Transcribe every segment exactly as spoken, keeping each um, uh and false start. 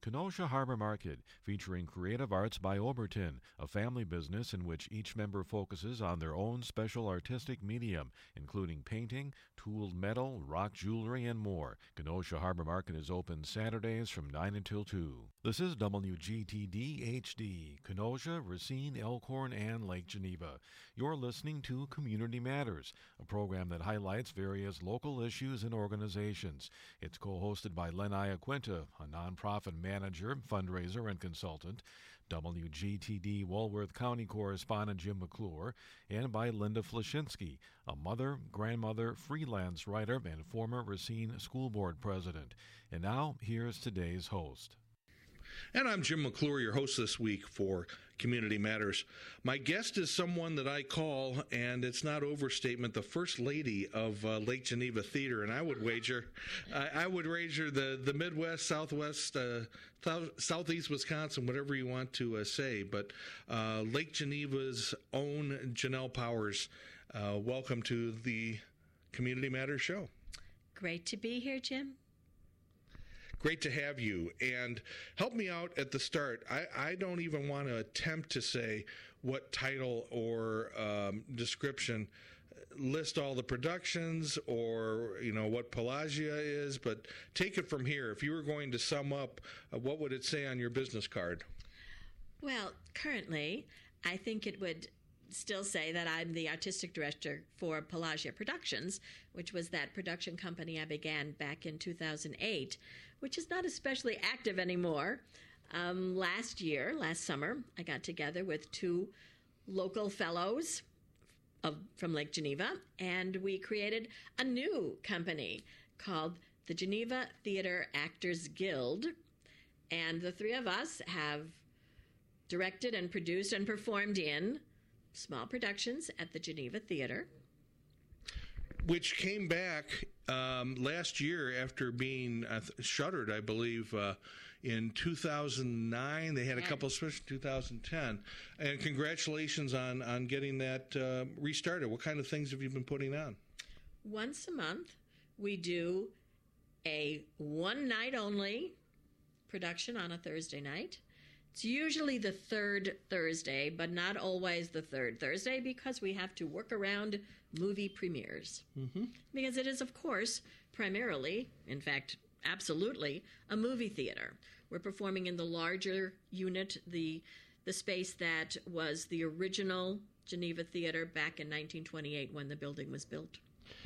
Kenosha Harbor Market, featuring Creative Arts by Oberton, a family business in which each member focuses on their own special artistic medium, including painting, tooled metal, rock jewelry, and more. Kenosha Harbor Market is open Saturdays from nine until two. This is W G T D H D, Kenosha, Racine, Elkhorn, and Lake Geneva. You're listening to Community Matters, a program that highlights various local issues and organizations. It's co-hosted by Len Iaquinta, a nonprofit manager, fundraiser, and consultant, W G T D Walworth County correspondent Jim McClure, and by Linda Flashinsky, a mother, grandmother, freelance writer, and former Racine School Board president. And now, here's today's host. And I'm Jim McClure, your host this week for Community Matters. My guest is someone that I call, and it's not overstatement, the First Lady of uh, Lake Geneva Theater. And I would wager, I, I would wager the, the Midwest, Southwest, uh, South, Southeast Wisconsin, whatever you want to uh, say. But uh, Lake Geneva's own Janelle Powers, uh, welcome to the Community Matters show. Great to be here, Jim. Great to have you. And help me out at the start. I, I don't even want to attempt to say what title or um, description list all the productions or, you know, what Pelagia is, but take it from here. If you were going to sum up, uh, what would it say on your business card? Well, currently, I think it would still say that I'm the artistic director for Pelagia Productions, which was that production company I began back in two thousand eight, which is not especially active anymore. Um, last year, last summer, I got together with two local fellows of, from Lake Geneva, and we created a new company called the Geneva Theater Actors Guild. And the three of us have directed and produced and performed in small productions at the Geneva Theater, which came back um, last year after being uh, shuttered, I believe, uh, in two thousand nine. They had a couple of switches in two thousand ten. And congratulations on, on getting that uh, restarted. What kind of things have you been putting on? Once a month, we do a one-night-only production on a Thursday night. It's usually the third Thursday, but not always the third Thursday because we have to work around movie premieres. Mm-hmm. Because it is, of course, primarily, in fact, absolutely, a movie theater. We're performing in the larger unit, the the space that was the original Geneva Theater back in nineteen twenty-eight when the building was built.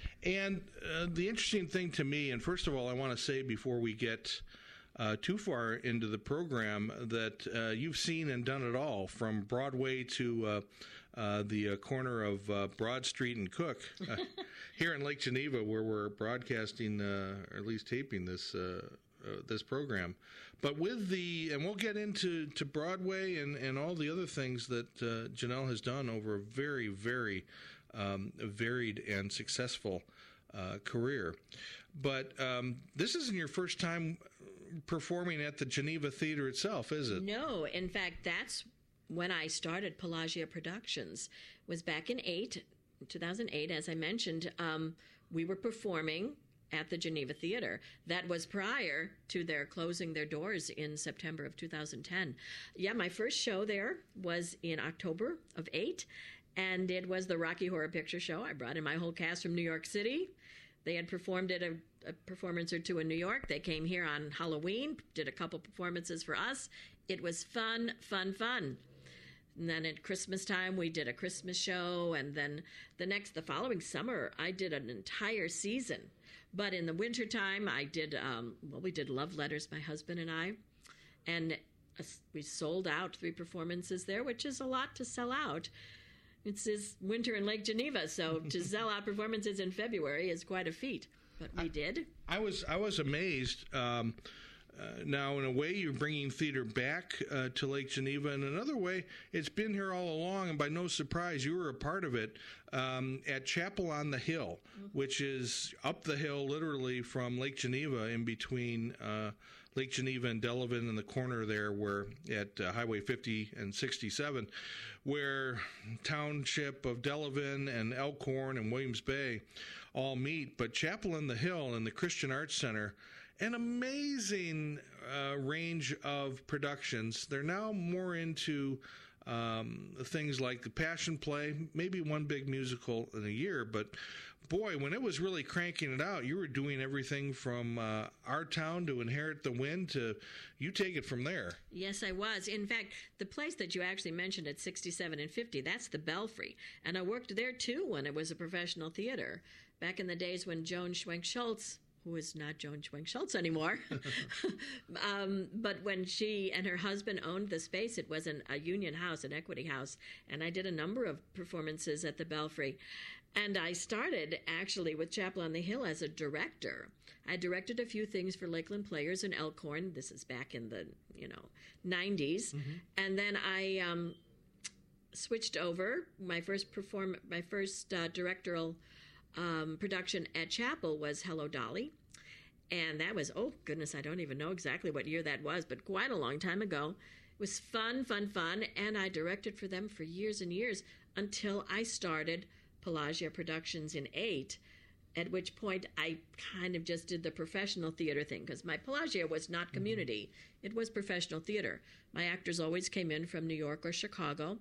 And uh, the interesting thing to me, and first of all, I want to say before we get Uh, too far into the program that uh, you've seen and done it all, from Broadway to uh, uh, the uh, corner of uh, Broad Street and Cook uh, here in Lake Geneva, where we're broadcasting, uh, or at least taping this uh, uh, this program. But with the, and we'll get into to Broadway and, and all the other things that uh, Janelle has done over a very, very um, varied and successful Uh, career. But um, this isn't your first time performing at the Geneva Theater itself, is it? No. In fact, that's when I started Pelagia Productions. It was back in eight, two thousand eight, as I mentioned. Um, we were performing at the Geneva Theater. That was prior to their closing their doors in September of two thousand ten. Yeah, my first show there was in October of eight. And it was the Rocky Horror Picture Show. I brought in my whole cast from New York City. They had performed at a, a performance or two in New York. They came here on Halloween, did a couple performances for us. It was fun, fun, fun. And then at Christmas time, we did a Christmas show. And then the next, the following summer, I did an entire season. But in the wintertime, I did, um, well, we did Love Letters, my husband and I. And we sold out three performances there, which is a lot to sell out. It's this winter in Lake Geneva, so to sell out performances in February is quite a feat. But we I, did. I was I was amazed. Um, uh, now, in a way, you're bringing theater back uh, to Lake Geneva. In another way, it's been here all along, and by no surprise, you were a part of it um, at Chapel on the Hill, mm-hmm. which is up the hill, literally, from Lake Geneva, in between uh, Lake Geneva and Delavan, in the corner there, where at uh, Highway fifty and sixty-seven, where Township of Delavan and Elkhorn and Williams Bay all meet. But Chapel on the Hill and the Christian Arts Center, an amazing uh, range of productions. They're now more into um, things like the Passion Play, maybe one big musical in a year, but boy, when it was really cranking it out, you were doing everything from uh, Our Town to Inherit the Wind to you take it from there. Yes, I was. In fact, the place that you actually mentioned at sixty-seven and fifty, that's the Belfry. And I worked there, too, when it was a professional theater. Back in the days when Joan Schwenk-Schultz, who is not Joan Schwenk-Schultz anymore, um, but when she and her husband owned the space, it was an, a union house, an equity house. And I did a number of performances at the Belfry. And I started, actually, with Chapel on the Hill as a director. I directed a few things for Lakeland Players in Elkhorn. This is back in the, you know, nineties. Mm-hmm. And then I um, switched over. My first perform, my first uh, directorial um, production at Chapel was Hello, Dolly. And that was, oh, goodness, I don't even know exactly what year that was, but quite a long time ago. It was fun, fun, fun. And I directed for them for years and years until I started Pelagia Productions in eight, at which point I kind of just did the professional theater thing, because my Pelagia was not community. Mm-hmm. It was professional theater. My actors always came in from New York or Chicago,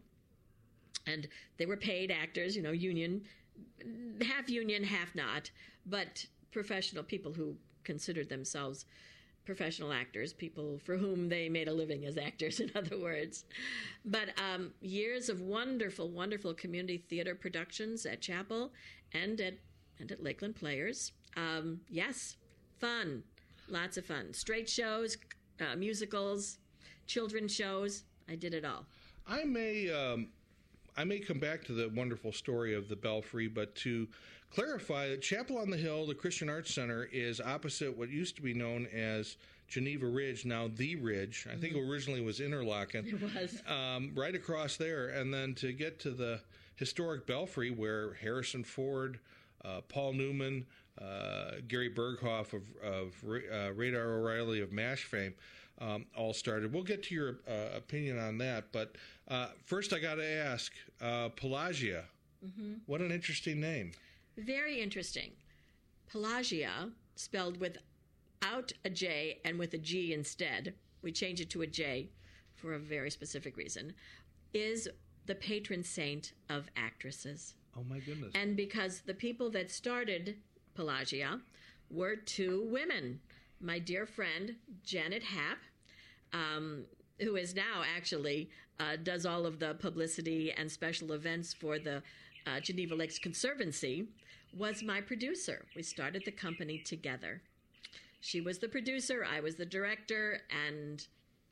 and they were paid actors, you know, union, half union, half not, but professional people who considered themselves professional actors, people for whom they made a living as actors, in other words. But um, years of wonderful, wonderful community theater productions at Chapel and at and at Lakeland Players. Um, yes, fun, lots of fun. Straight shows, uh, musicals, children's shows. I did it all. I may um, I may come back to the wonderful story of the Belfry, but to clarify that Chapel on the Hill, the Christian Arts Center, is opposite what used to be known as Geneva Ridge, now The Ridge. I think mm-hmm. it originally was Interlochen. It was. Um, right across there. And then to get to the historic Belfry where Harrison Ford, uh, Paul Newman, uh, Gary Berghoff of, of uh, Radar O'Reilly of MASH fame um, all started. We'll get to your uh, opinion on that. But uh, first I got to ask, uh, Pelagia, mm-hmm. what an interesting name. Very interesting. Pelagia, spelled without a J and with a G instead, we changed it to a J for a very specific reason, is the patron saint of actresses. Oh, my goodness. And because the people that started Pelagia were two women. My dear friend, Janet Happ, um, who is now actually uh, does all of the publicity and special events for the uh, Geneva Lakes Conservancy, was my producer. We started the company together. She was the producer, I was the director, and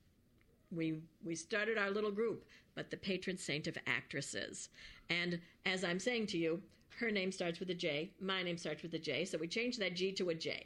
we we started our little group, but the patron saint of actresses. And as I'm saying to you, her name starts with a J, my name starts with a J, so we changed that G to a J.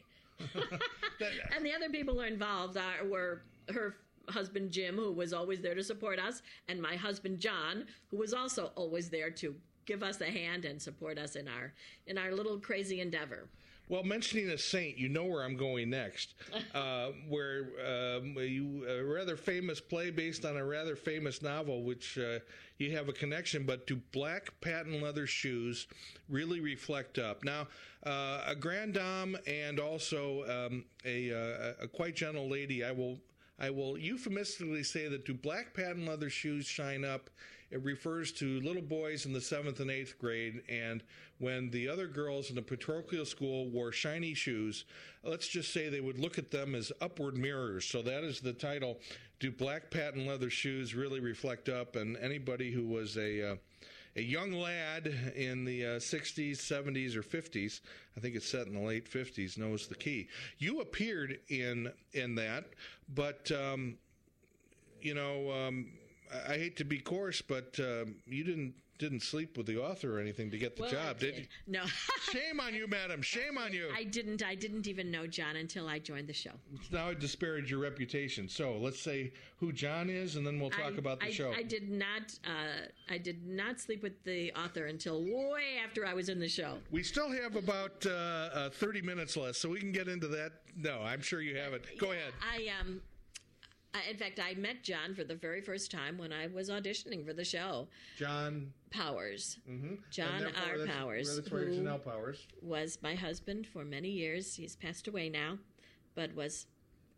And the other people who are involved are, were her husband Jim, who was always there to support us, and my husband John, who was also always there to give us a hand and support us in our in our little crazy endeavor. Well, mentioning a saint, you know where I'm going next, uh, where um, you a rather famous play based on a rather famous novel, which uh, you have a connection, but do black patent leather shoes really reflect up? Now, uh, a grande dame and also um, a, uh, a quite gentle lady, I will I will euphemistically say that do black patent leather shoes shine up? It refers to little boys in the seventh and eighth grade, and when the other girls in the parochial school wore shiny shoes, let's just say they would look at them as upward mirrors. So that is the title, Do Black Patent Leather Shoes Really Reflect Up? And anybody who was a... Uh, A young lad in the uh, sixties, seventies, or fifties, I think it's set in the late fifties, knows the key. You appeared in in that, but, um, you know, um, I, I hate to be coarse, but um, you didn't didn't sleep with the author or anything to get the well, job, did. did you? No. Shame on you, madam. Shame on you. I didn't. I didn't even know John until I joined the show. Now I disparage your reputation. So let's say who John is, and then we'll talk I, about the I, show. I did not. Uh, I did not sleep with the author until way after I was in the show. We still have about uh, uh, thirty minutes left, so we can get into that. No, I'm sure you haven't. Go yeah, ahead. I um. I, in fact, I met John for the very first time when I was auditioning for the show. John Powers. Mm-hmm. John R. That's, Powers. That's where who Janelle Powers was my husband for many years. He's passed away now, but was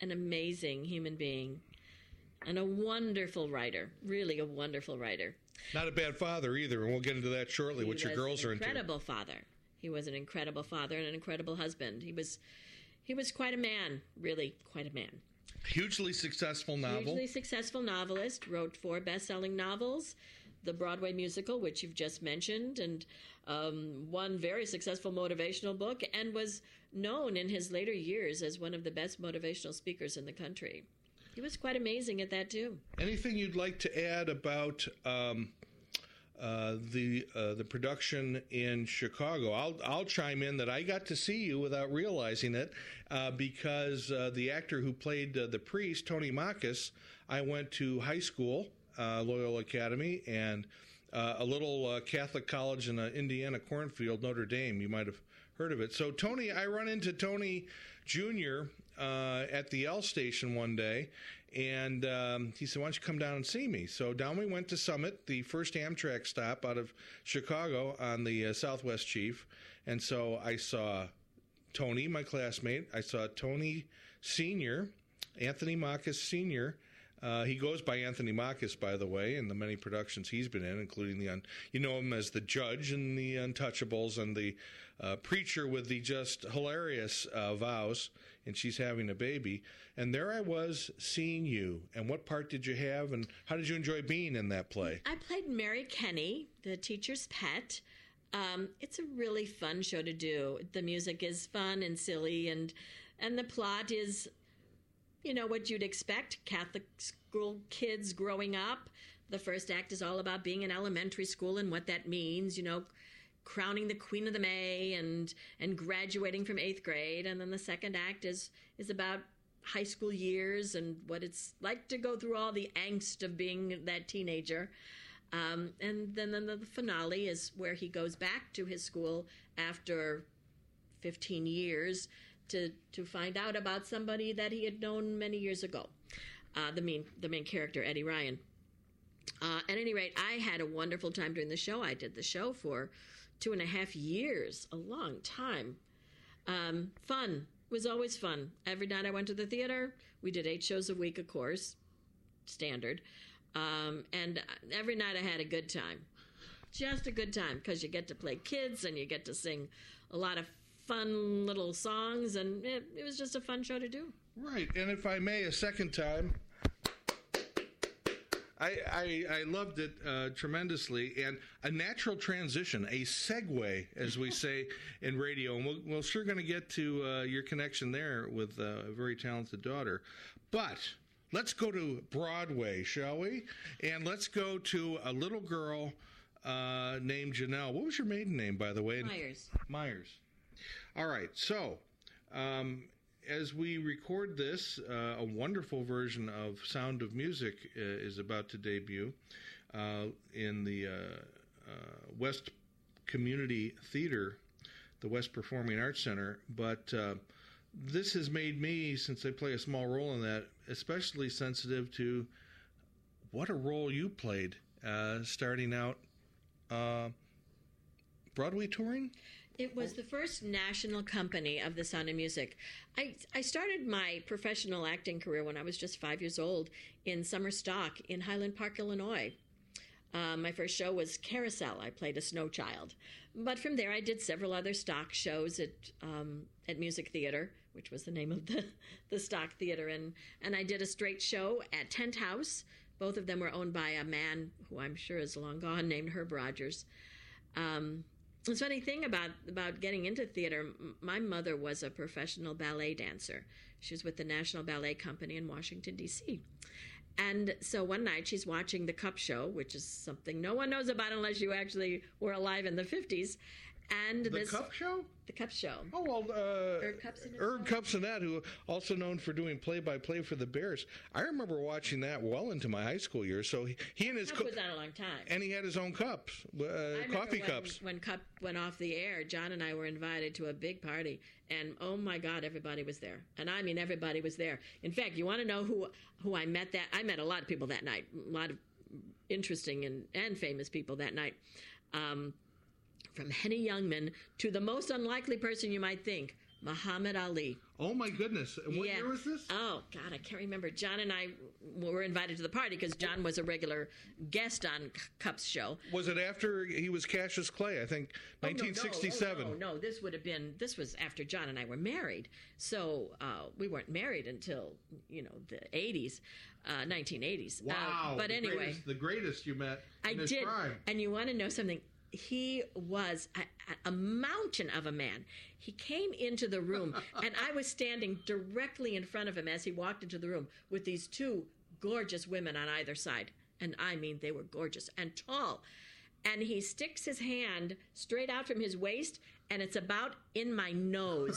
an amazing human being and a wonderful writer, really a wonderful writer. Not a bad father either, and we'll get into that shortly, He what your was girls an are into. incredible father. He was an incredible father and an incredible husband. He was he was quite a man, really quite a man. Hugely successful novel. Hugely successful novelist, wrote four best-selling novels, the Broadway musical, which you've just mentioned, and um, one very successful motivational book, and was known in his later years as one of the best motivational speakers in the country. He was quite amazing at that, too. Anything you'd like to add about um, uh, the uh, the production in Chicago? I'll I'll chime in that I got to see you without realizing it uh, because uh, the actor who played uh, the priest, Tony Makis, I went to high school, uh, Loyola Academy, and uh, a little uh, Catholic college in uh, Indiana cornfield, Notre Dame. You might have heard of it. So Tony, I run into Tony Junior Uh, at the L station one day, and um, he said, why don't you come down and see me? So down we went to Summit, the first Amtrak stop out of Chicago on the uh, Southwest Chief, and so I saw Tony, my classmate. I saw Tony Senior, Anthony Makis Senior Uh, he goes by Anthony Makis, by the way, in the many productions he's been in, including the, un- you know him as the judge in The Untouchables and the uh, preacher with the just hilarious uh, vows, and She's Having a Baby. And there I was seeing you. And what part did you have, and how did you enjoy being in that play? I played Mary Kenny, the teacher's pet. Um, it's a really fun show to do. The music is fun and silly, and and the plot is, you know, what you'd expect, Catholic school kids growing up. The first act is all about being in elementary school and what that means, you know, crowning the Queen of the May and and graduating from eighth grade. And then the second act is is about high school years and what it's like to go through all the angst of being that teenager. Um, and then, then the finale is where he goes back to his school after fifteen years to to find out about somebody that he had known many years ago. Uh, the main the main character, Eddie Ryan. Uh, at any rate, I had a wonderful time doing the show. I did the show for two and a half years, a long time. Um, fun. It was always fun. Every night I went to the theater. We did eight shows a week, of course, standard. Um, and every night I had a good time. Just a good time, because you get to play kids and you get to sing a lot of fun little songs, and it, it was just a fun show to do. Right, and if I may, a second time, I I, I loved it uh, tremendously, and a natural transition, a segue, as we say in radio, and we'll, we're sure going to get to uh, your connection there with uh, a very talented daughter, but let's go to Broadway, shall we? And let's go to a little girl uh, named Janelle. What was your maiden name, by the way? Myers. Myers. All right, so um, as we record this, uh, a wonderful version of Sound of Music uh, is about to debut uh, in the uh, uh, West Community Theater, the West Performing Arts Center. But uh, this has made me, since I play a small role in that, especially sensitive to what a role you played uh, starting out uh, Broadway touring? It was the first national company of The Sound of Music. I, I started my professional acting career when I was just five years old in summer stock in Highland Park, Illinois. Um, my first show was Carousel. I played a snow child. But from there, I did several other stock shows at um, at Music Theater, which was the name of the, the stock theater. And, and I did a straight show at Tent House. Both of them were owned by a man who I'm sure is long gone, named Herb Rogers. Um, The funny thing about, about getting into theater, my mother was a professional ballet dancer. She was with the National Ballet Company in Washington, D C And so one night she's watching the Cup Show, which is something no one knows about unless you actually were alive in the fifties. And The this, Cup Show? The Cup Show. Oh, well, uh, Herb Cupsonet. Herb Cupsonet, who also known for doing play-by-play for the Bears. I remember watching that well into my high school years. So he, he and his Cup co- was on a long time. and he had his own cups, uh, I remember coffee when, cups. When Cup went off the air, John and I were invited to a big party, and oh my God, everybody was there. And I mean, everybody was there. In fact, you want to know who who I met that? I met a lot of people that night, a lot of interesting and, and famous people that night. Um, from Henny Youngman to the most unlikely person you might think, Muhammad Ali. Oh, my goodness. And what Yeah. year was this? Oh, God, I can't remember. John and I were invited to the party because John was a regular guest on Cup's show. Was it after he was Cassius Clay? I think Oh, no, no. nineteen sixty-seven. Oh, no, no, this would have been, this was after John and I were married. So uh, we weren't married until, you know, the eighties, uh, nineteen eighties. Wow. Uh, but the anyway. Greatest, the greatest you met I in his did. prime. And you want to know something? He was a, a mountain of a man. He came into the room, and I was standing directly in front of him as he walked into the room with these two gorgeous women on either side. And I mean, they were gorgeous and tall. And he sticks his hand straight out from his waist, and it's about in my nose.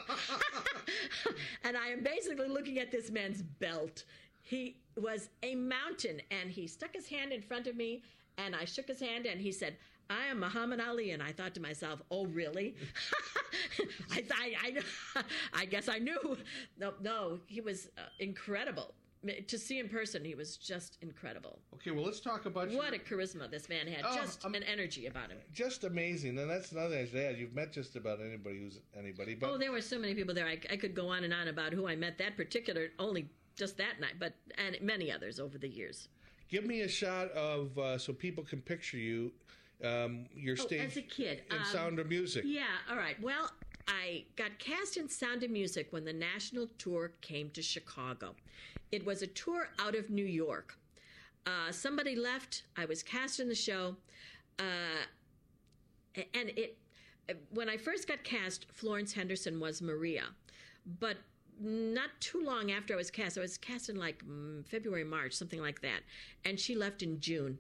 And I am basically looking at this man's belt. He was a mountain, and he stuck his hand in front of me, and I shook his hand, and he said, "I am Muhammad Ali." And I thought to myself, oh, really? I, I, I, I guess I knew. No, no, he was uh, incredible. To see in person, he was just incredible. Okay, well, let's talk about What your, a charisma this man had. Oh, just um, an energy about him. just amazing. And that's another thing I should add. You've met just about anybody who's anybody. But Oh, there were so many people there. I, I could go on and on about who I met that particular, only just that night, but and many others over the years. give me a shot of, uh, so people can picture you, um, your Oh, stage as a kid. in Um, Sound of Music. Yeah, all right. Well, I got cast in Sound of Music when the national tour came to Chicago. It was a tour out of New York. Uh, somebody left. I was cast in the show. Uh, and it, when I first got cast, Florence Henderson was Maria. But not too long after I was cast, I was cast in like mm, February, March, something like that. And she left in June.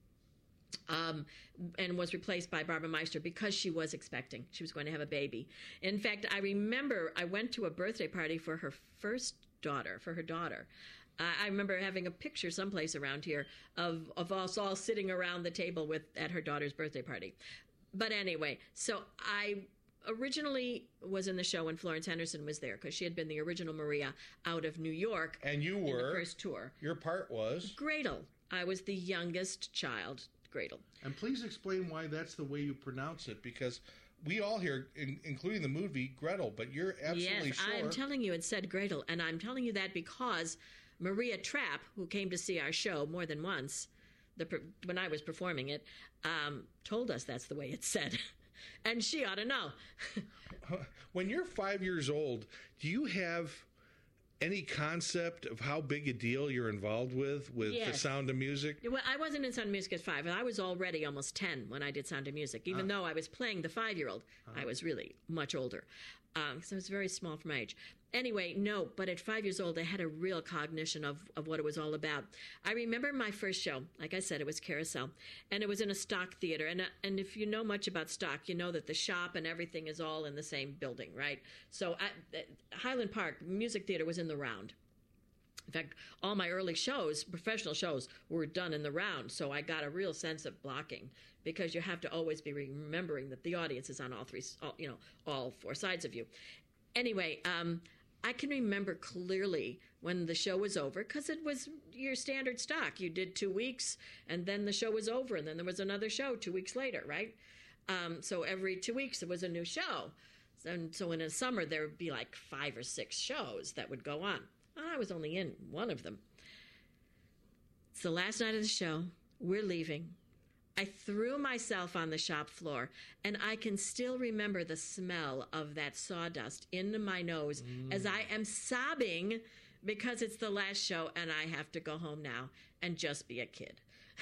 Um, and was replaced by Barbara Meister because she was expecting. She was going to have a baby. In fact, I remember I went to a birthday party for her first daughter, for her daughter. Uh, I remember having a picture someplace around here of, of us all sitting around the table with at her daughter's birthday party. But anyway, so I originally was in the show when Florence Henderson was there because she had been the original Maria out of New York. And you in were, the first tour. Your part was? Gretel. I was the youngest child, Gretel. And please explain why that's the way you pronounce it, because we all hear, in, including the movie, Gretel, but you're absolutely yes, sure. I'm telling you it said Gretel, and I'm telling you that because Maria Trapp, who came to see our show more than once, the, when I was performing it, um, told us that's the way it's said. And she ought to know. When you're five years old, do you have any concept of how big a deal you're involved with, with Yes. the Sound of Music? Well, I wasn't in Sound of Music at five. I was already almost ten when I did Sound of Music. Even Uh. though I was playing the five-year-old, I was really much older. Um, so I was very small for my age. Anyway, no, but at five years old, I had a real cognition of, of what it was all about. I remember my first show. Like I said, it was Carousel, and it was in a stock theater. And, uh, and if you know much about stock, you know that the shop and everything is all in the same building, right? So I, uh, Highland Park Music Theater was in the Round. In fact, all my early shows, professional shows, were done in the Round, so I got a real sense of blocking because you have to always be remembering that the audience is on all three, all, you know, all four sides of you. Anyway, um, I can remember clearly when the show was over because it was your standard stock. You did two weeks, and then the show was over, and then there was another show two weeks later, right? Um, so every two weeks there was a new show. And so in a summer there would be like five or six shows that would go on. I was only in one of them. It's the last night of the show. We're leaving. I threw myself on the shop floor, and I can still remember the smell of that sawdust into my nose mm. as I am sobbing because it's the last show and I have to go home now and just be a kid.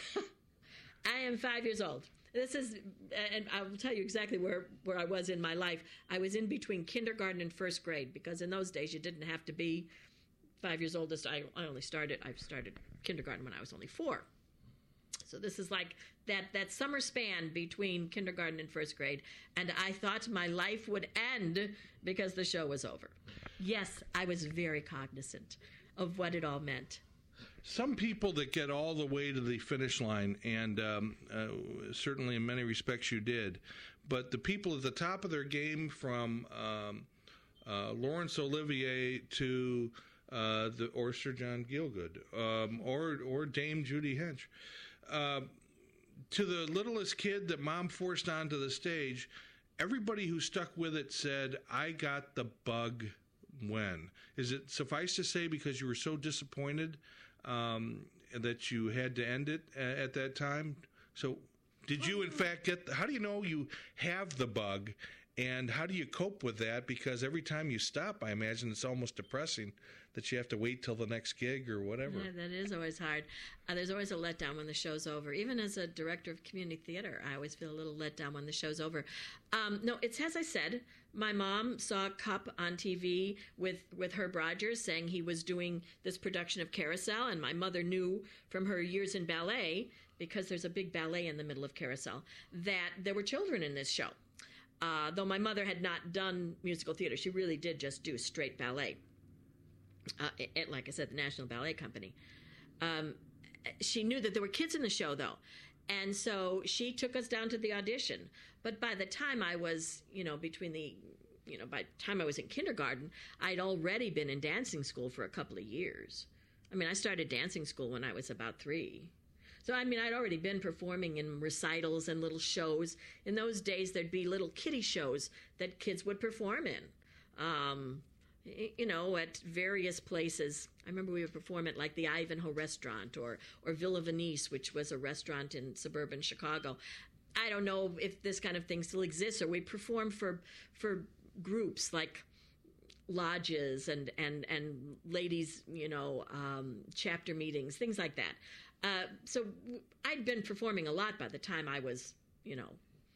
I am five years old. This is, and I will tell you exactly where, where I was in my life. I was in between kindergarten and first grade because in those days you didn't have to be five years old. I, I only started, I started kindergarten when I was only four. So this is like that, that summer span between kindergarten and first grade. And I thought my life would end because the show was over. Yes, I was very cognizant of what it all meant. Some people that get all the way to the finish line, and um, uh, certainly in many respects you did, but the people at the top of their game from um, uh, Laurence Olivier to uh, the or Sir John Gielgud um, or or Dame Judi Dench, uh, to the littlest kid that mom forced onto the stage, everybody who stuck with it said, I got the bug when? Is it suffice to say because you were so disappointed um, that you had to end it a- at that time? So did you, in fact, get, the, how do you know you have the bug, and how do you cope with that? Because every time you stop, I imagine it's almost depressing that you have to wait till the next gig or whatever. Yeah, that is always hard. Uh, there's always a letdown when the show's over. Even as a director of community theater, I always feel a little let down when the show's over. Um, no, it's as I said. My mom saw Cup on T V with, with Herb Rogers saying he was doing this production of Carousel, and my mother knew from her years in ballet, because there's a big ballet in the middle of Carousel, that there were children in this show. Uh, though my mother had not done musical theater, she really did just do straight ballet. Uh, at, like I said, the National Ballet Company. Um, she knew that there were kids in the show, though. And so she took us down to the audition. But by the time I was, you know, between the, you know, by the time I was in kindergarten, I'd already been in dancing school for a couple of years. I mean, I started dancing school when I was about three. So, I mean, I'd already been performing in recitals and little shows. In those days, there'd be little kiddie shows that kids would perform in. Um... you know, at various places. I remember we would perform at like the Ivanhoe restaurant or, or Villa Venice, which was a restaurant in suburban Chicago. I don't know if this kind of thing still exists, or we perform for for groups like lodges and, and, and ladies, you know, um, chapter meetings, things like that. Uh, so I'd been performing a lot by the time I was, you know,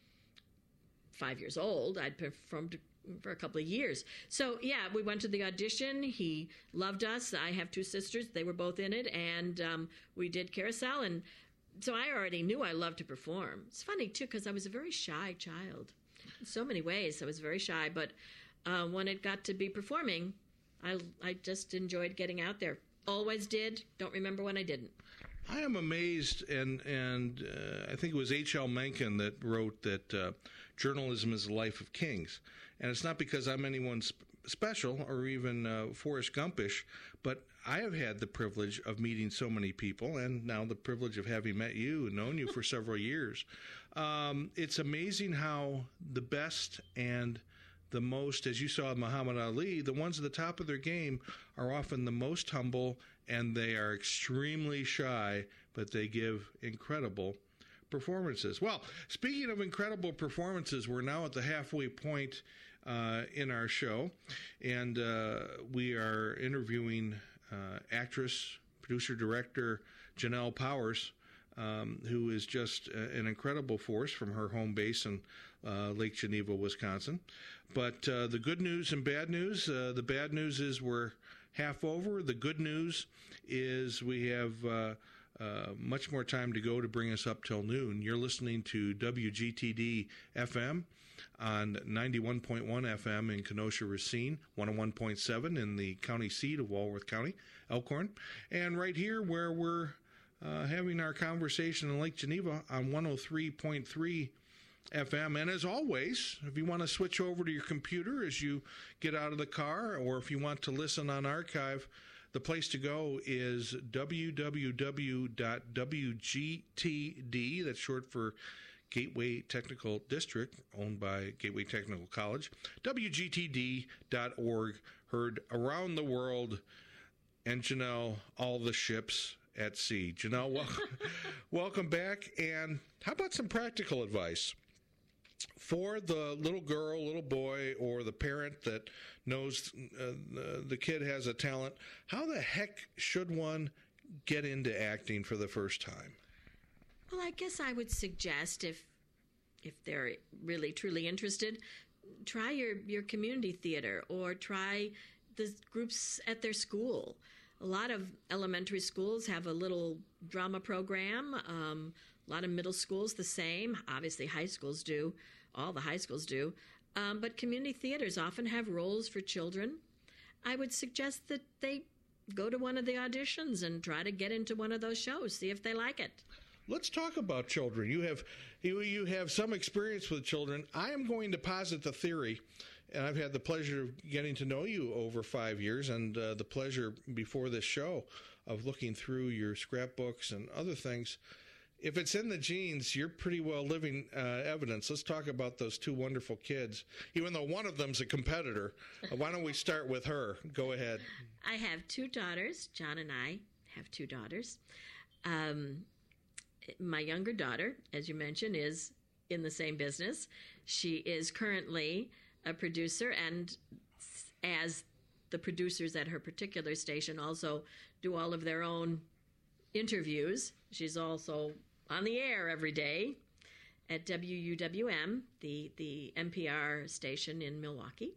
five years old. I'd performed for a couple of years. So, yeah, we went to the audition. He loved us. I have two sisters. They were both in it. And um, we did Carousel. And so I already knew I loved to perform. It's funny, too, because I was a very shy child. In so many ways, I was very shy. But uh, when it got to be performing, I, I just enjoyed getting out there. Always did. Don't remember when I didn't. I am amazed, and and uh, I think it was H L Mencken that wrote that uh, journalism is the life of kings. And it's not because I'm anyone sp- special or even uh, Forrest Gumpish, but I have had the privilege of meeting so many people, and now the privilege of having met you and known you for several years. Um, it's amazing how the best and the most, as you saw Muhammad Ali, the ones at the top of their game are often the most humble, and they are extremely shy, but they give incredible performances. Well, speaking of incredible performances, we're now at the halfway point uh, in our show, and uh, we are interviewing uh, actress, producer, director Janelle Powers, um, who is just uh, an incredible force from her home base in uh, Lake Geneva, Wisconsin. But uh, the good news and bad news, uh, the bad news is we're half over. The good news is we have uh, uh, much more time to go to bring us up till noon. You're listening to W G T D F M on ninety-one point one F M in Kenosha, Racine, one oh one point seven in the county seat of Walworth County, Elkhorn, and right here where we're uh, having our conversation in Lake Geneva on one oh three point three F M. And as always, if you want to switch over to your computer as you get out of the car, or if you want to listen on archive, the place to go is w w w dot w g t d, that's short for Gateway Technical District, owned by Gateway Technical College, w g t d dot org, heard around the world. And Janelle, all the ships at sea. Janelle, welcome, welcome back. And how about some practical advice for the little girl, little boy, or the parent that knows uh, the kid has a talent? How the heck should one get into acting for the first time? Well, I guess I would suggest if if they're really truly interested, try your, your community theater or try the groups at their school. A lot of elementary schools have a little drama program. Um, a lot of middle schools the same. Obviously, high schools do. All the high schools do. Um, but community theaters often have roles for children. I would suggest that they go to one of the auditions and try to get into one of those shows, see if they like it. Let's talk about children. You have you, you have some experience with children. I am going to posit the theory, and I've had the pleasure of getting to know you over five years and uh, the pleasure before this show of looking through your scrapbooks and other things. if it's in the genes, you're pretty well living uh, evidence. Let's talk about those two wonderful kids. Even though one of them's a competitor, why don't we start with her? Go ahead. I have two daughters. John and I have two daughters. Um, my younger daughter, as you mentioned, is in the same business. She is currently a producer, and as the producers at her particular station also do all of their own interviews, she's also on the air every day at W U W M, the, the N P R station in Milwaukee.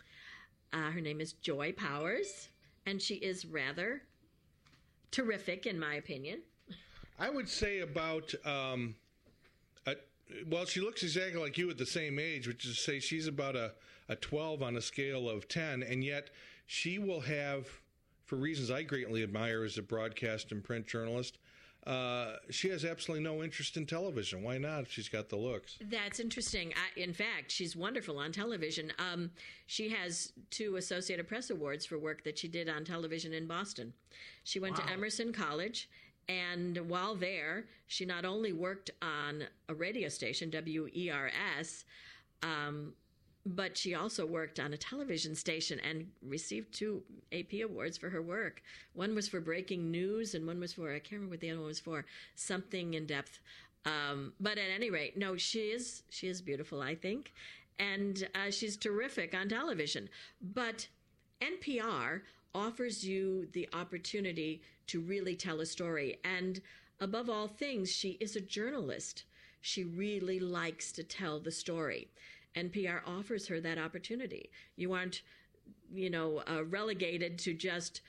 Uh, her name is Joy Powers, and she is rather terrific, in my opinion. I would say about, um, a, well, she looks exactly like you at the same age, which is to say she's about a, a twelve on a scale of ten, and yet she will have, for reasons I greatly admire as a broadcast and print journalist, uh, she has absolutely no interest in television. Why not if she's got the looks? That's interesting. I, in fact, she's wonderful on television. Um, she has two Associated Press Awards for work that she did on television in Boston. She went Wow. to Emerson College, and while there, she not only worked on a radio station, W E R S, um, but she also worked on a television station and received two A P awards for her work. One was for breaking news, and one was for, I can't remember what the other one was for, something in depth. Um, but at any rate, no, she is she is beautiful, I think, and uh, she's terrific on television. But N P R offers you the opportunity to really tell a story, and above all things, she is a journalist. She really likes to tell the story. N P R offers her that opportunity. You aren't, you know, uh, relegated to just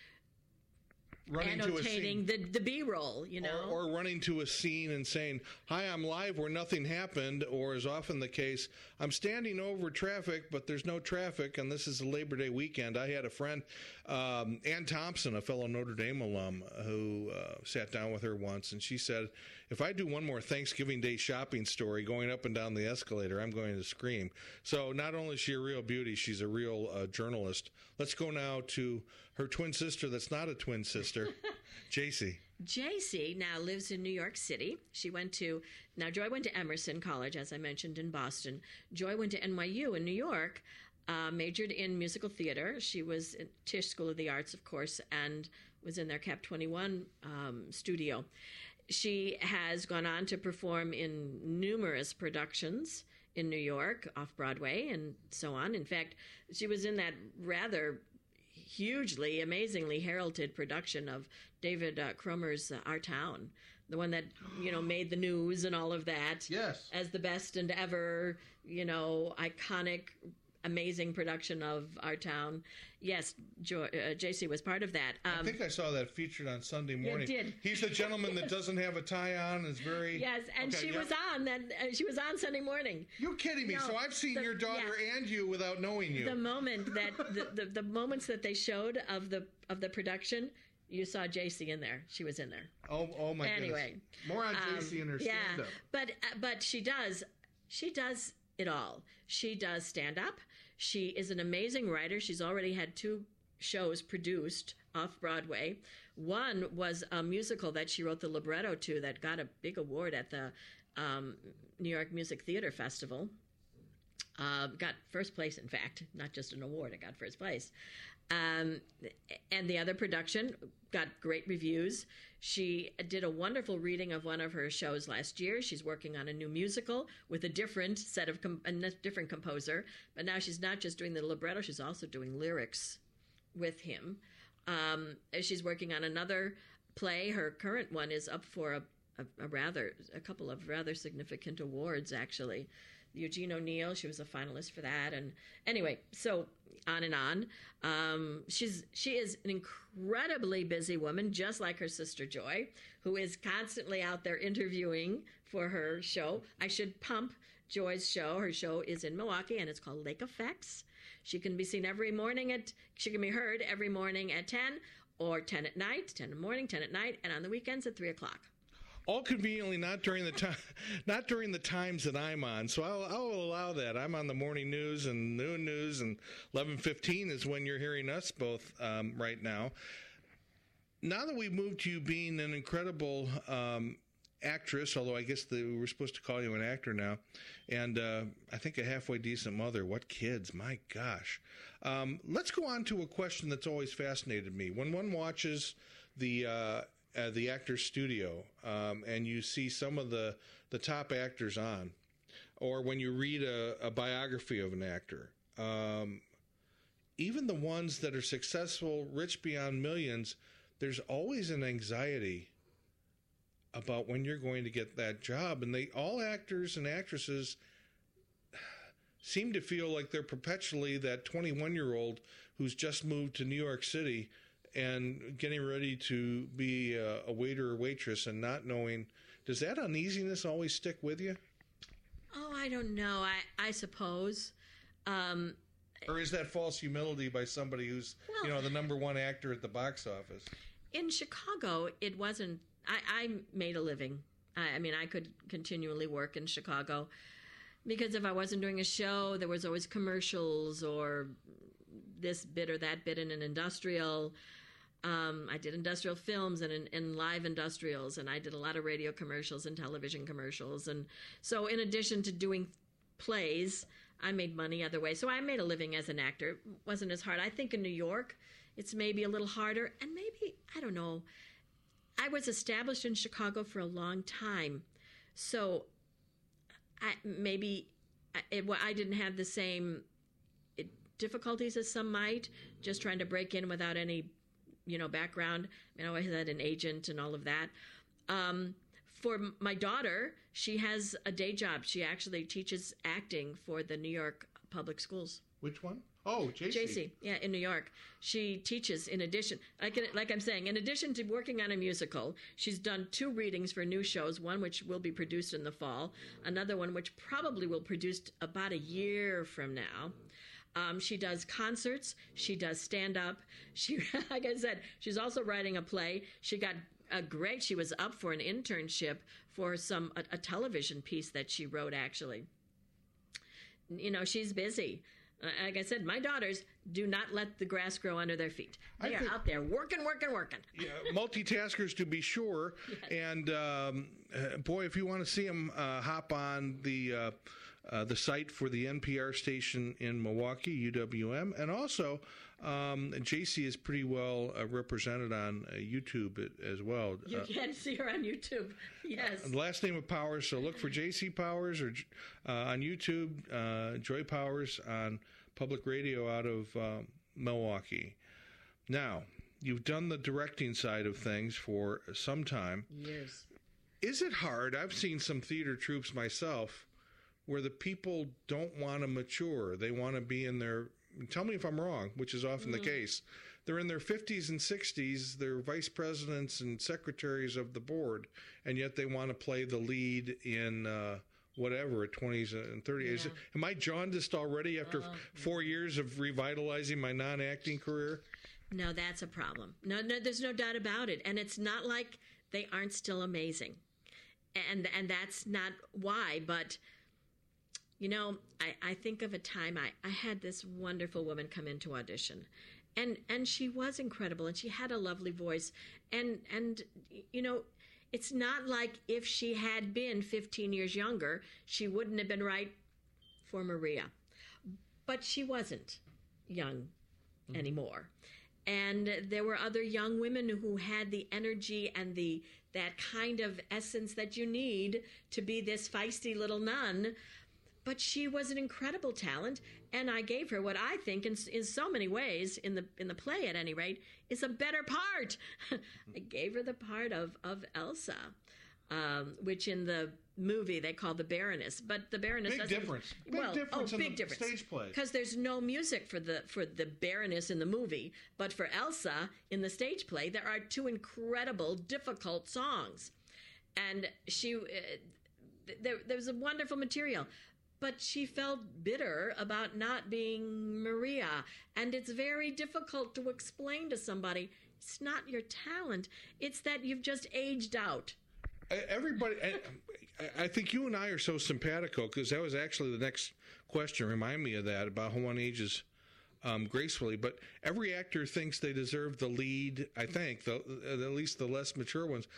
Running annotating the, the B-roll, you know. Or, or running to a scene and saying, hi, I'm live where nothing happened, or is often the case, I'm standing over traffic, but there's no traffic, and this is a Labor Day weekend. I had a friend, um, Ann Thompson, a fellow Notre Dame alum, who uh, sat down with her once, and she said, if I do one more Thanksgiving Day shopping story going up and down the escalator, I'm going to scream. So not only is she a real beauty, she's a real uh, journalist. Let's go now to her twin sister that's not a twin sister, J C. J C now lives in New York City. She went to, now Joy went to Emerson College, as I mentioned, in Boston. Joy went to N Y U in New York, uh, majored in musical theater. She was in Tisch School of the Arts, of course, and was in their Cap twenty-one um, studio. She has gone on to perform in numerous productions in New York, off-Broadway, and so on. In fact, she was in that rather hugely, amazingly heralded production of David uh, Cromer's uh, Our Town, the one that, you know, made the news and all of that. Yes. As the best and ever, you know, iconic, amazing production of Our Town. Yes, jo- uh, J C was part of that. Um, I think I saw that featured on Sunday morning. did. He's the gentleman that doesn't have a tie on, is very... Yes, and Okay, she yep. was on that. Uh, she was on Sunday morning. You're kidding me. No, so I've seen the- your daughter yes. and you without knowing you. The moment that the, the, the moments that they showed of the of the production, you saw J C in there. She was in there. Oh, oh my Anyway, goodness. More on Um, J C and her yeah, stand-up. but uh, but she does she does it all. She does stand up. She is an amazing writer. She's already had two shows produced off Broadway. One was a musical that she wrote the libretto to that got a big award at the um, New York Music Theater Festival. Uh, got first place, in fact, not just an award. It got first place. Um, and the other production got great reviews. She did a wonderful reading of one of her shows last year. She's working on a new musical with a different set of com- a different composer. But now she's not just doing the libretto; she's also doing lyrics with him. Um, she's working on another play. Her current one is up for a, a, a rather a couple of rather significant awards, actually. Eugene O'Neill, she was a finalist for that, and anyway, so on and on. Um, she's she is an incredibly busy woman, just like her sister Joy, who is constantly out there interviewing for her show. I should pump Joy's show. Her show is in Milwaukee, and it's called Lake Effects. She can be seen every morning at. She can be heard every morning at ten, or ten at night, ten in the morning, ten at night, and on the weekends at three o'clock. All conveniently not during the time, not during the times that I'm on. So I'll, I'll allow that. I'm on the morning news and noon news, and eleven fifteen is when you're hearing us both um, right now. Now that we've moved to you being an incredible um, actress, although I guess the, we're supposed to call you an actor now, and uh, I think a halfway decent mother. What kids, my gosh. Um, let's go on to a question that's always fascinated me. When one watches the uh, uh, the Actors Studio um, and you see some of the, the top actors on, or when you read a, a biography of an actor, um, even the ones that are successful, rich beyond millions, there's always an anxiety about when you're going to get that job. And they all actors and actresses seem to feel like they're perpetually that twenty-one-year-old who's just moved to New York City and getting ready to be a, a waiter or waitress and not knowing. Does that uneasiness always stick with you? Oh, I don't know. I, I suppose. Um, or is that false humility by somebody who's, well, you know, the number one actor at the box office? In Chicago, it wasn't. I, I made a living. I, I mean, I could continually work in Chicago because if I wasn't doing a show, there was always commercials or this bit or that bit in an industrial. Um, I did industrial films and, and live industrials, and I did a lot of radio commercials and television commercials. And so in addition to doing plays, I made money other ways. So I made a living as an actor. It wasn't as hard. I think in New York, it's maybe a little harder. And maybe, I don't know, I was established in Chicago for a long time. So I, maybe I, it, well, I didn't have the same it, difficulties as some might, just trying to break in without any, you know, background. I mean, I always had an agent and all of that. Um, for my daughter, she has a day job. She actually teaches acting for the New York Public Schools. Which one? Oh, J C. J C, yeah, in New York. She teaches in addition, like, like I'm saying, in addition to working on a musical, she's done two readings for new shows, one which will be produced in the fall, another one which probably will be produced about a year from now. Um, she does concerts. She does stand-up. She, like I said, she's also writing a play. She got a great, she was up for an internship for some a, a television piece that she wrote, actually. You know, she's busy. Like I said, my daughters do not let the grass grow under their feet. They I are out there working, working, working. Yeah, multitaskers to be sure. Yes. And um, uh, boy, if you want to see them, uh, hop on the uh, uh, the site for the N P R station in Milwaukee, U W M, and also um, J C is pretty well uh, represented on uh, YouTube as well. You uh, can see her on YouTube. Yes. Uh, last name of Powers. So look for J C Powers or uh, on YouTube. Uh, Joy Powers on public radio out of uh, Milwaukee. Now, you've done the directing side of things for some time. Years. Is it hard? I've seen some theater troupes myself where the people don't want to mature. They want to be in their, tell me if I'm wrong, which is often mm. the case. They're in their fifties and sixties. They're vice presidents and secretaries of the board, and yet they want to play the lead in uh, whatever, at twenties and thirties. Yeah. Am I jaundiced already after oh, four years of revitalizing my non-acting career? No, that's a problem. No, no, there's no doubt about it. And it's not like they aren't still amazing. And and that's not why, but, you know, I, I think of a time I, I had this wonderful woman come in to audition. And and she was incredible, and she had a lovely voice. And, and you know, it's not like if she had been fifteen years younger, she wouldn't have been right for Maria. But she wasn't young mm-hmm. anymore. And there were other young women who had the energy and the that kind of essence that you need to be this feisty little nun. But she was an incredible talent, and I gave her what I think, in, in so many ways, in the in the play at any rate, is a better part. I gave her the part of, of Elsa, um, which in the movie they call the Baroness. But the Baroness big doesn't... difference. Big well, difference oh, in big the difference. Stage play. Because there's no music for the for the Baroness in the movie, but for Elsa in the stage play, there are two incredible, difficult songs. And she... Uh, there, there was a wonderful material. But she felt bitter about not being Maria. And it's very difficult to explain to somebody, it's not your talent. It's that you've just aged out. Everybody, I, I think you and I are so simpatico, because that was actually the next question. Remind me of that, about how one ages um, gracefully. But every actor thinks they deserve the lead, I think, the, at least the less mature ones.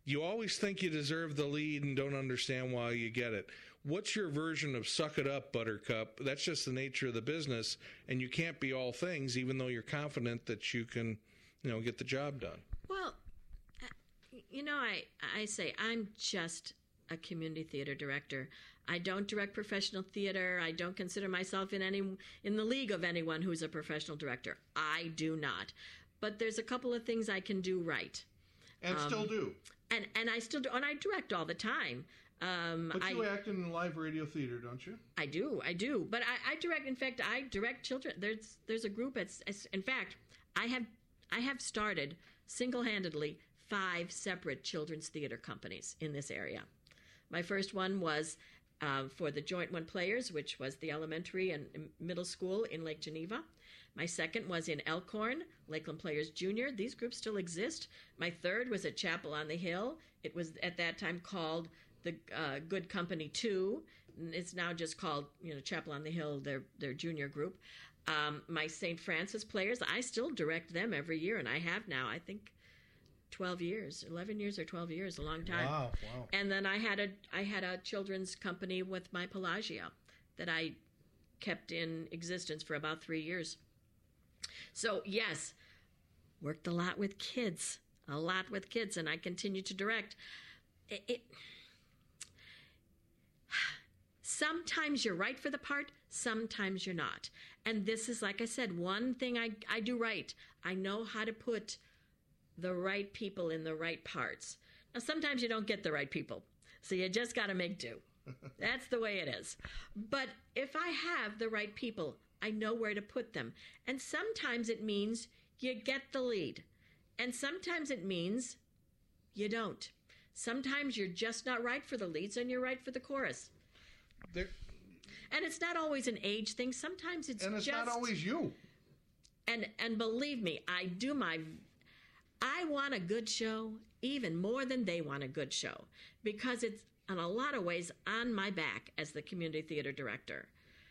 you always think you deserve the lead and don't understand why you get it. What's your version of suck it up, Buttercup? That's just the nature of the business, and you can't be all things, even though you're confident that you can, you know, get the job done. Well, you know, I, I say I'm just a community theater director. I don't direct professional theater. I don't consider myself in any in the league of anyone who's a professional director. I do not. But there's a couple of things I can do right. And um, still do. And and I still do, and I direct all the time. Um, but you I, act in live radio theater, don't you? I do, I do. But I, I direct. In fact, I direct children. There's there's a group. It's, it's in fact, I have I have started single-handedly five separate children's theater companies in this area. My first one was uh, for the Joint One Players, which was the elementary and middle school in Lake Geneva. My second was in Elkhorn, Lakeland Players Junior. These groups still exist. My third was at Chapel on the Hill. It was at that time called the uh, Good Company two. It's now just called, you know, Chapel on the Hill, their their junior group. Um, my Saint Francis Players, I still direct them every year, and I have now, I think, twelve years, eleven years or twelve years, a long time. Wow, wow. And then I had a I had a children's company with my Pelagio that I kept in existence for about three years. So, yes, worked a lot with kids, a lot with kids, and I continue to direct. It, it Sometimes you're right for the part, sometimes you're not. And this is, like I said, one thing I, I do right. I know how to put the right people in the right parts. Now, sometimes you don't get the right people, so you just got to make do. That's the way it is. But if I have the right people, I know where to put them. And sometimes it means you get the lead. And sometimes it means you don't. Sometimes you're just not right for the leads and you're right for the chorus. There, and it's not always an age thing. Sometimes it's just... And it's just, not always you. And and believe me, I do my... I want a good show even more than they want a good show, because it's, in a lot of ways, on my back as the community theater director.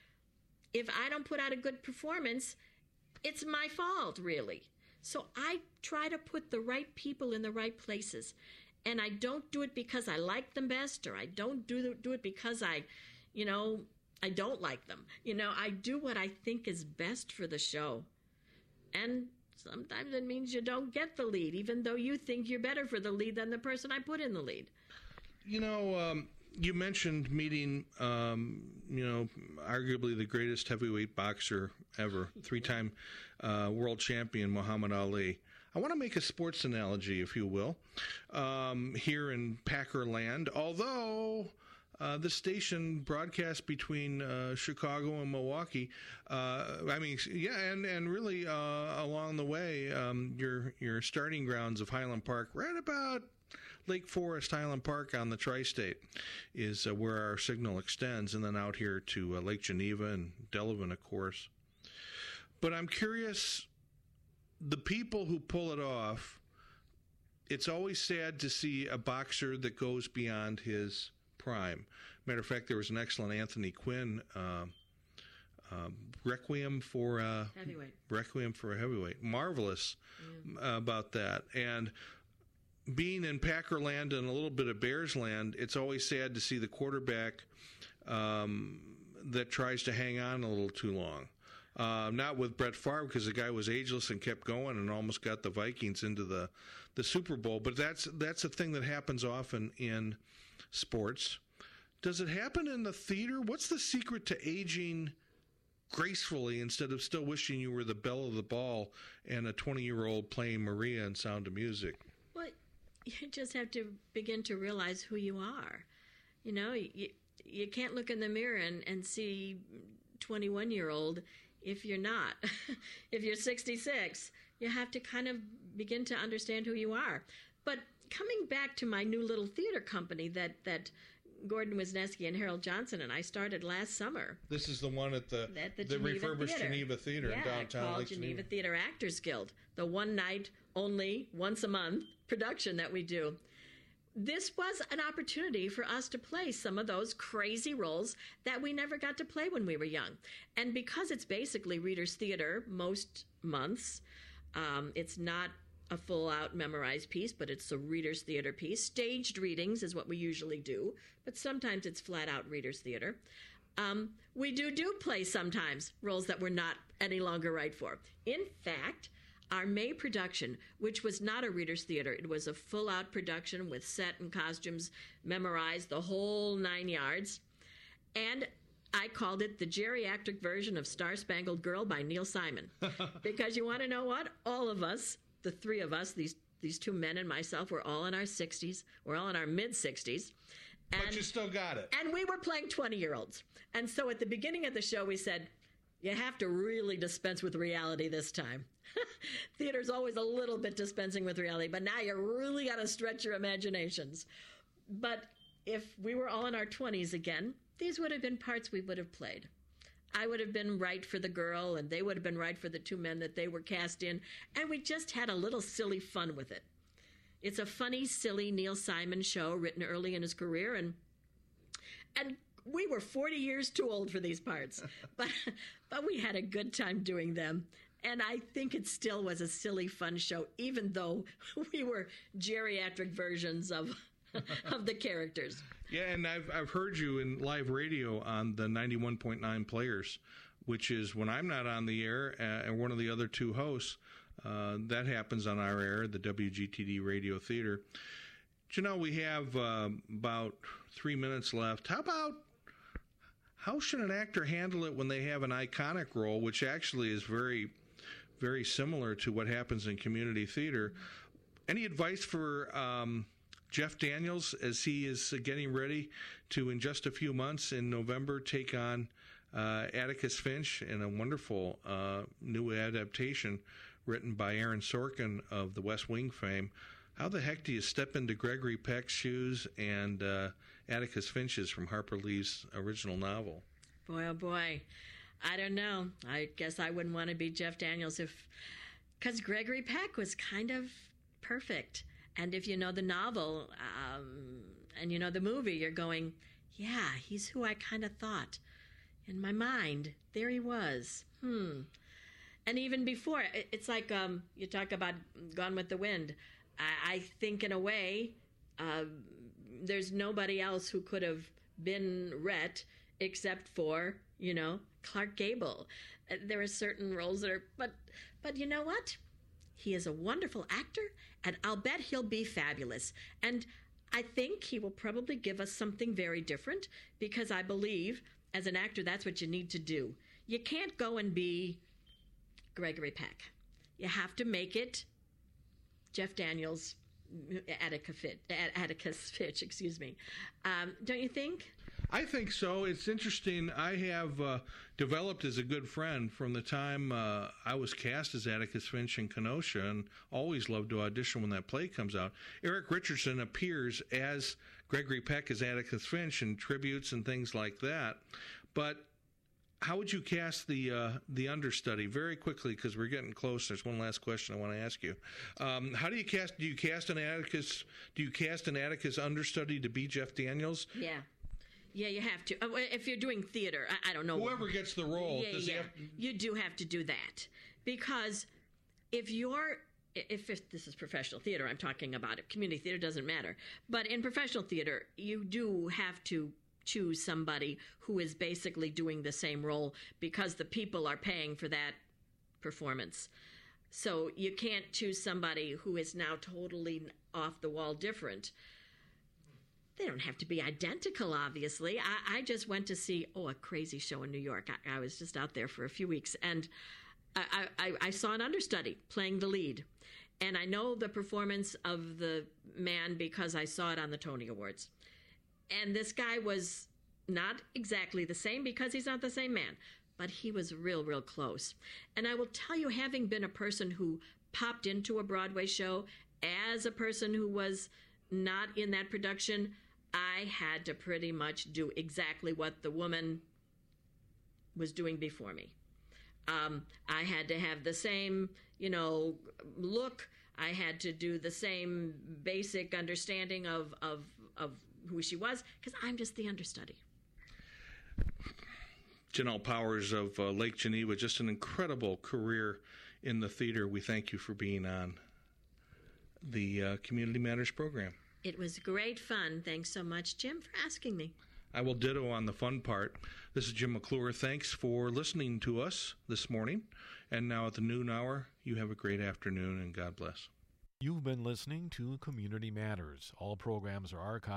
If I don't put out a good performance, it's my fault, really. So I try to put the right people in the right places. And I don't do it because I like them best, or I don't do, do it because I, you know, I don't like them. You know, I do what I think is best for the show. And sometimes it means you don't get the lead, even though you think you're better for the lead than the person I put in the lead. You know, um, you mentioned meeting, um, you know, arguably the greatest heavyweight boxer ever, three-time uh, world champion Muhammad Ali. I want to make a sports analogy, if you will, um, here in Packerland, although uh, the station broadcasts between uh, Chicago and Milwaukee. Uh, I mean, yeah, and, and really uh, along the way, um, your, your starting grounds of Highland Park, right about Lake Forest, Highland Park on the tri-state is uh, where our signal extends, and then out here to uh, Lake Geneva and Delavan, of course. But I'm curious, the people who pull it off, it's always sad to see a boxer that goes beyond his prime. Matter of fact, there was an excellent Anthony Quinn uh, uh, Requiem for uh, heavyweight. Requiem for a heavyweight. Marvelous yeah. uh, about that. And being in Packerland and a little bit of Bearsland, it's always sad to see the quarterback um, that tries to hang on a little too long. Uh, not with Brett Favre, because the guy was ageless and kept going and almost got the Vikings into the, the Super Bowl. But that's that's a thing that happens often in sports. Does it happen in the theater? What's the secret to aging gracefully instead of still wishing you were the belle of the ball and a twenty-year-old playing Maria in Sound of Music? Well, you just have to begin to realize who you are. You know, you, you can't look in the mirror and, and see twenty-one-year-old if you're not. If you're sixty-six, you have to kind of begin to understand who you are. But coming back to my new little theater company that, that Gordon Wisniewski and Harold Johnson and I started last summer. This is the one at the, at the, the Geneva refurbished Theater. Geneva Theater yeah, in downtown called Lake Geneva Geneva. Theater Actors Guild, the one night only, once a month production that we do. This was an opportunity for us to play some of those crazy roles that we never got to play when we were young. And because it's basically Reader's Theater most months, um, it's not a full-out memorized piece, but it's a reader's theater piece. Staged readings is what we usually do, but sometimes it's flat-out reader's theater. Um, we do do play sometimes, roles that we're not any longer right for. In fact, our May production, which was not a reader's theater, it was a full-out production with set and costumes, memorized, the whole nine yards. And I called it the geriatric version of Star Spangled Girl by Neil Simon. Because you want to know what? All of us, the three of us, these these two men and myself, we're all in our sixties. We're all in our mid-sixties. And, but you still got it. And we were playing twenty-year-olds. And so at the beginning of the show, we said, you have to really dispense with reality this time. Theater's always a little bit dispensing with reality, but now you really got to stretch your imaginations. But if we were all in our twenties again, these would have been parts we would have played. I would have been right for the girl, and they would have been right for the two men that they were cast in, and we just had a little silly fun with it. It's a funny, silly Neil Simon show written early in his career, and and we were forty years too old for these parts, but but we had a good time doing them. And I think it still was a silly, fun show, even though we were geriatric versions of of the characters. Yeah, and I've I've heard you in live radio on the ninety-one point nine Players, which is when I'm not on the air, uh, and one of the other two hosts. Uh, that happens on our air, the W G T D Radio Theater. But, you know, we have uh, about three minutes left. How about, how should an actor handle it when they have an iconic role, which actually is very, very similar to what happens in community theater? Any advice for um, Jeff Daniels as he is getting ready to, in just a few months in November, take on uh, Atticus Finch in a wonderful uh, new adaptation written by Aaron Sorkin of the West Wing fame? How the heck do you step into Gregory Peck's shoes and uh, Atticus Finch's from Harper Lee's original novel? Boy, oh boy. I don't know. I guess I wouldn't want to be Jeff Daniels if, because Gregory Peck was kind of perfect. And if you know the novel um, and you know the movie, you're going, yeah, he's who I kind of thought. In my mind, there he was. Hmm. And even before, it's like um, you talk about Gone with the Wind. I, I think in a way, uh, there's nobody else who could have been Rhett except for, you know, Clark Gable. Uh, there are certain roles that are, but, but you know what? He is a wonderful actor, and I'll bet he'll be fabulous. And I think he will probably give us something very different, because I believe, as an actor, that's what you need to do. You can't go and be Gregory Peck. You have to make it Jeff Daniels, Atticus Finch, Atticus Finch excuse me. Um, don't you think? I think so. It's interesting. I have uh, developed as a good friend from the time uh, I was cast as Atticus Finch in Kenosha, and always love to audition when that play comes out. Eric Richardson appears as Gregory Peck as Atticus Finch in tributes and things like that. But how would you cast the uh, the understudy very quickly, because we're getting close? There's one last question I want to ask you. Um, how do you cast? Do you cast an Atticus? Do you cast an Atticus understudy to be Jeff Daniels? Yeah, yeah, you have to. Uh, if you're doing theater, I, I don't know. Whoever gets the role, yeah, does yeah, he have... you do have to do that, because if you're if, if this is professional theater, I'm talking about it. Community theater doesn't matter, but in professional theater, you do have to choose somebody who is basically doing the same role, because the people are paying for that performance. So you can't choose somebody who is now totally off the wall different. They don't have to be identical, obviously. I, I just went to see, oh, a crazy show in New York. I, I was just out there for a few weeks, and I, I, I saw an understudy playing the lead. And I know the performance of the man because I saw it on the Tony Awards. And this guy was not exactly the same, because he's not the same man, but he was real, real close. And I will tell you, having been a person who popped into a Broadway show as a person who was not in that production, I had to pretty much do exactly what the woman was doing before me. Um, I had to have the same, you know, look. I had to do the same basic understanding of, of, of who she was, because I'm just the understudy. Janelle Powers of uh, Lake Geneva, just an incredible career in the theater. We thank you for being on. the uh, Community Matters program. It was great fun. Thanks so much, Jim, for asking me. I will ditto on the fun part. This is Jim McClure. Thanks for listening to us this morning. And now at the noon hour, you have a great afternoon, and God bless. You've been listening to Community Matters. All programs are archived